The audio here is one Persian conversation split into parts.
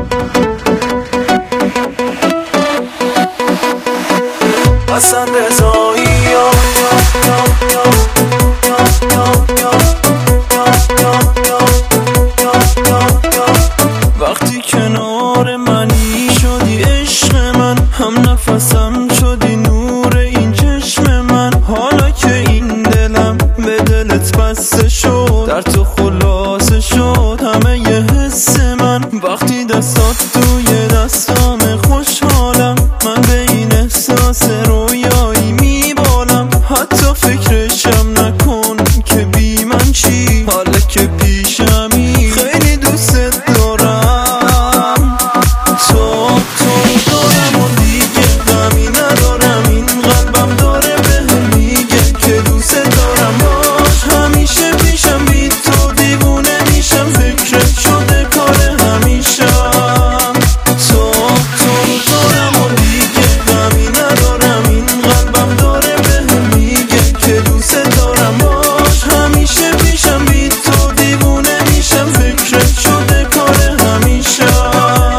حسن رضایی وقتی کنار منی شدی عشق من، هم نفسم شدی نور این چشم من. حالا که این دلم به دلت بسته شد، در تو خلاصه شد همه ی حس من. وقتی دستات توی دستام خوشحالم، من به این احساس رویایی میبالم. حتی فکرشم نکن که بی من چی، حالا که پیشمی خیلی دوست دارم. تو دارم و دیگه غمی ندارم، این قلبم داره بهم میگه که دوست دارم. باش همیشه پیشم، بی تو دیوونه میشم، فکرت شده کار همیشم. تو دارم و دیگه غمی ندارم، این قلبم داره بهم میگه که دوست دارم. باش همیشه پیشم، بی تو دیوونه میشم، فکرت شده کار همیشم.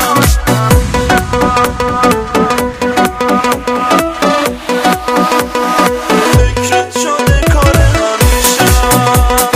فکرت شده کار همیشم.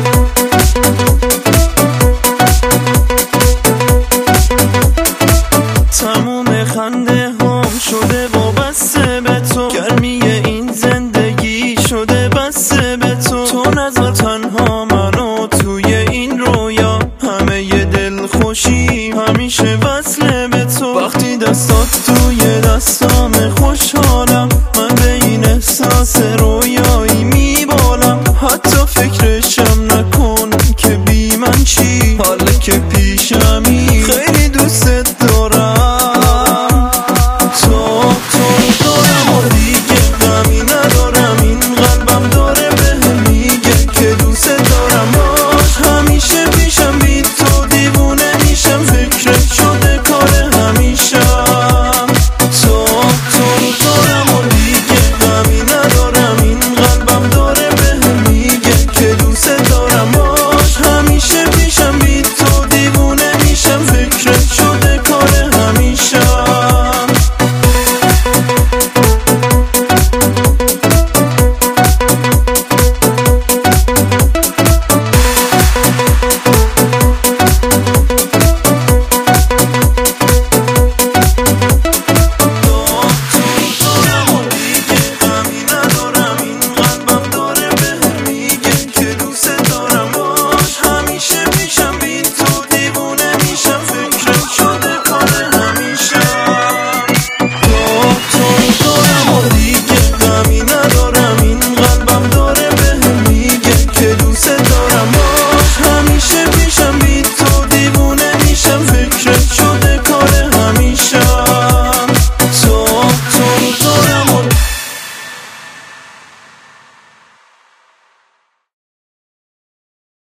تموم خنده هم شده وابسته به تو، گرمی این زندگی شده بسته به تو. تو نذار تنها منو توی این رویا، همه ی دل خوشی همیشه وصله به تو. وقتی دستات توی دستام خوشحالم، من به این احساس رویایی میبالم. حتی فکرشم نکن که بی من چی، حالا که پیشمی